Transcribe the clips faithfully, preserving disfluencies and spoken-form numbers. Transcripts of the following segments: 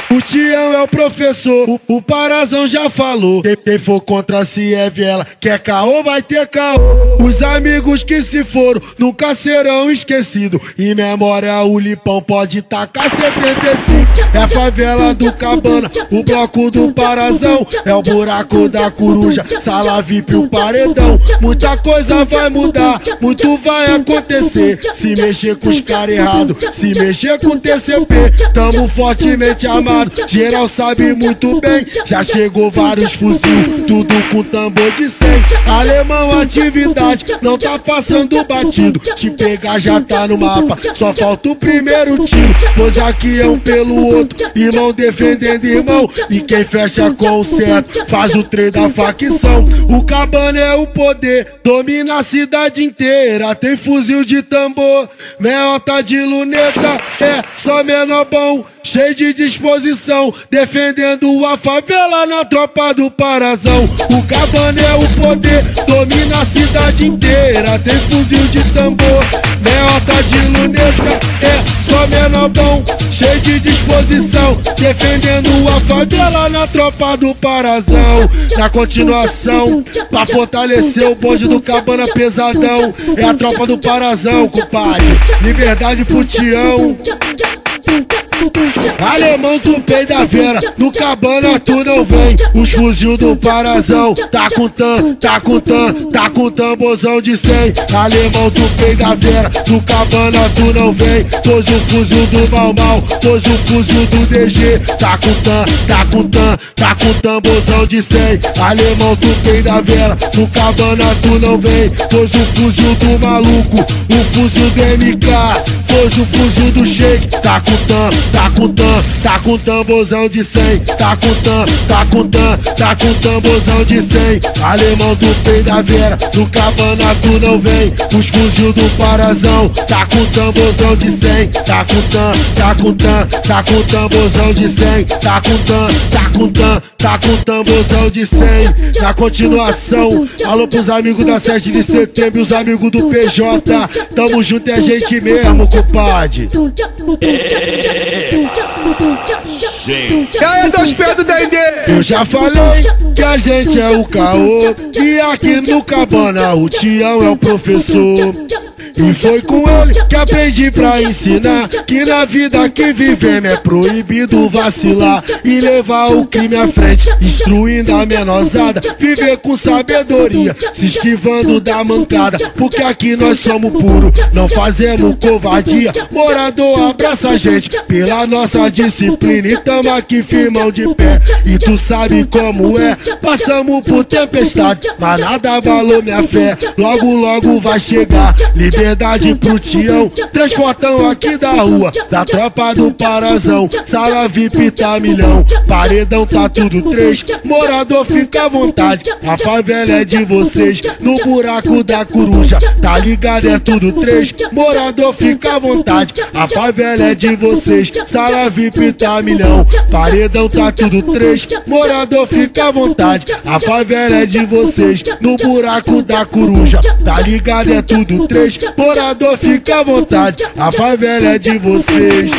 O Tião é o professor, o, o Parazão já falou. Quem, quem for contra se é viela, quer caô vai ter caô. Os amigos que se foram nunca serão esquecidos. Em memória o Lipão pode tacar setenta e cinco. É a favela do Cabana, o bloco do Parazão. É o buraco da coruja, sala V I P, o paredão. Muita coisa vai mudar, muito vai acontecer. Se mexer com os caras errados, se mexer com o T C P, tamo fortemente amado. Geral sabe muito bem, já chegou vários fuzil, tudo com tambor de cem. Alemão atividade, não tá passando batido. Te pegar já tá no mapa, só falta o primeiro tiro. Pois aqui é um pelo outro, irmão defendendo irmão. E quem fecha com o certo, faz o trem da facção. O Cabana é o poder, domina a cidade inteira. Tem fuzil de tambor, meota de luneta, é só menor bom, cheio de disposição, defendendo a favela na tropa do Parazão. O Cabana é o poder, domina a cidade inteira. Tem fuzil de tambor, meota de luneta, é só menor bom, cheio de disposição, defendendo a favela na tropa do Parazão. Na continuação, pra fortalecer o bonde do Cabana pesadão, é a tropa do Parazão, compadre. Liberdade pro Tião. Alemão do peida Vera, no Cabana tu não vem. Os fuzil do Parazão, tá com tam, tá com tam, tá com tamborzão de cem. Alemão do peida Vera, no Cabana tu não vem. Pois o fuzil do Mal Mal, pois o fuzil do D G, tá com tam, tá com tam, tá com tamborzão de cem. Alemão do peida Vera, no Cabana tu não vem. Pois o fuzil do maluco, o fuzil do M K, pois o fuzil do Shake, tá com tam, tá com tam, tá com tamborzão de cem. Tá com tam, tá com tam, tá com tamborzão de cem. Alemão do peida Vera, no Cabana tu não vem. Os fuzil do Parazão, tá com tamborzão de cem. Tá com tam, tá com tam, tá com tamborzão de cem. Tá com tam, tá com tam, tá com tamborzão de cem. Na continuação, alô pros amigos da sete de setembro e os amigos do P J. Tamo junto, é gente mesmo, compadre. E aí, dois pés do Dendê? Eu já falei que a gente é o caô, e aqui no Cabana o Tião é o professor. E foi com ele que aprendi pra ensinar que na vida que vivemos é proibido vacilar e levar o crime à frente, instruindo a menosada, viver com sabedoria, se esquivando da mancada, porque aqui nós somos puros, não fazemos covardia. Morador abraça a gente pela nossa disciplina e tamo aqui firmão de pé. E tu sabe como é, passamos por tempestade, mas nada abalou minha fé. Logo logo vai chegar liberdade pro Tião, transportão aqui da rua, da tropa do Parazão. Sala V I P tá milhão, paredão tá tudo três. Morador fica à vontade, a favela é de vocês. No buraco da coruja, tá ligado, é tudo três. Morador fica à vontade, a favela é de vocês. Sala V I P tá milhão, paredão tá tudo três. Morador fica à vontade, a favela é de vocês. No buraco da coruja, tá ligado, é tudo três. Morador fica à vontade, a favela é de vocês.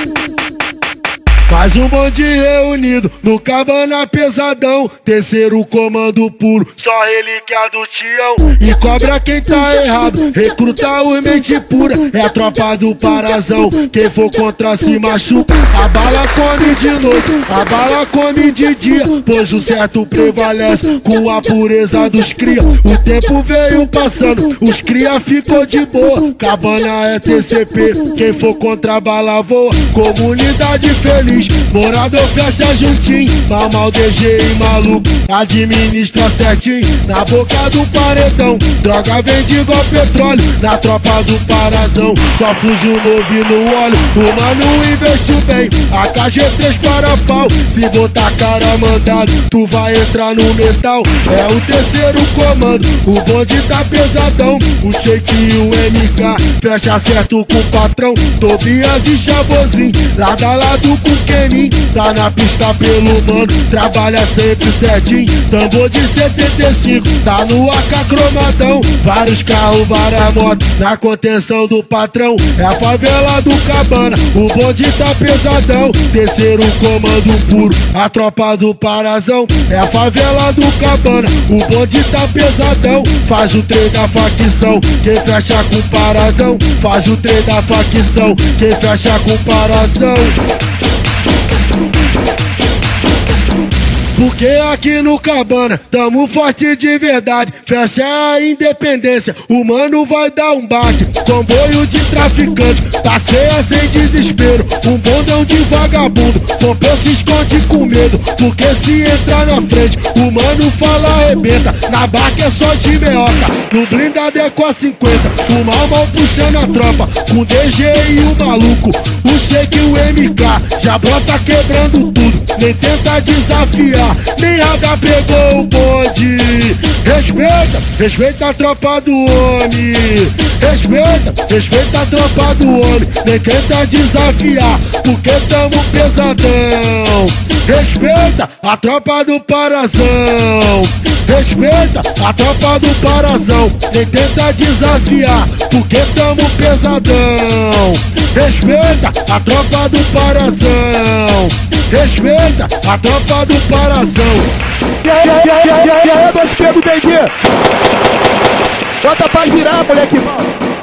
Faz um bonde reunido no Cabana pesadão, terceiro comando puro, só relíquia do Tião. E cobra quem tá errado, recruta o mente pura, é a tropa do Parazão. Quem for contra se machuca, a bala come de noite, a bala come de dia, pois o certo prevalece com a pureza dos cria. O tempo veio passando, os cria ficou de boa. Cabana é T C P, quem for contra a bala voa. Comunidade feliz, morador fecha juntinho, Mal Mal, D G e maluco administra certinho. Na boca do paredão, droga vende igual petróleo. Na tropa do Parazão, só fuzil novo e no óleo. O mano investiu bem, a K G três para pau. Se botar cara mandado, tu vai entrar no metal. É o terceiro comando, o bonde tá pesadão. O Shake e o M K fecha certo com o patrão. Tobias e Chavozinho, lado a lado com quem moreninho, tá na pista pelo mano, trabalha sempre certinho. Tambor de setenta e cinco, tá no A K cromadão. Vários carros, várias motos, na contenção do patrão. É a favela do Cabana, o bonde tá pesadão. Terceiro comando puro, a tropa do Parazão. É a favela do Cabana, o bonde tá pesadão. Faz o trem da facção, quem fecha com Parazão. Faz o trem da facção, quem fecha com Parazão. Porque aqui no Cabana tamo forte de verdade. Fecha a independência, o mano vai dar um baque. Comboio de traficante, passeia sem desespero. Um bondão de vagabundo, Pompeu se esconde com medo. Porque se entrar na frente, o mano fala arrebenta. Na barca é só de meiota, no blindado é com a cinquenta. O mal mal puxando a tropa, com D G e o maluco. O Shake e o M K, já brota quebrando tudo. Nem tenta desafiar, nem H pegou o bonde. Respeita, respeita a tropa do homem. Respeita, respeita a tropa do homem. Nem tenta desafiar, porque tamo pesadão. Respeita a tropa do Parazão. Respeita a tropa do Parazão. Nem tenta desafiar, porque tamo pesadão. Respeita a tropa do Parazão. Respeita a tropa do Parazão. E aí, e aí, e aí, e aí, dois pegos, D D. Bota pra girar, moleque mal.